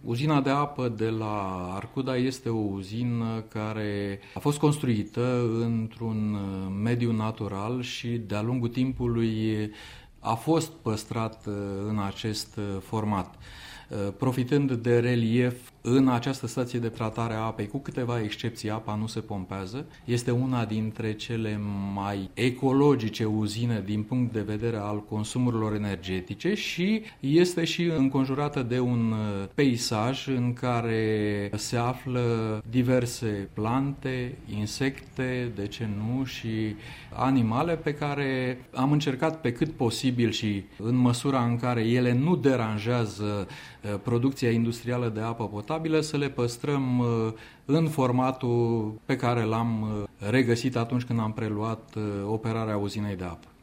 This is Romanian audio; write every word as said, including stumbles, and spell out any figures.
Uzina de apă de la Arcuda este o uzină care a fost construită într-un mediu natural și de-a lungul timpului a fost păstrat în acest format. Profitând de relief, în această stație de tratare a apei, cu câteva excepții, apa nu se pompează. Este una dintre cele mai ecologice uzine din punct de vedere al consumurilor energetice și este și înconjurată de un peisaj în care se află diverse plante, insecte, de ce nu, și animale pe care am încercat pe cât posibil și în măsura în care ele nu deranjează producția industrială de apă potabilă să le păstrăm în formatul pe care l-am regăsit atunci când am preluat operarea uzinei de apă.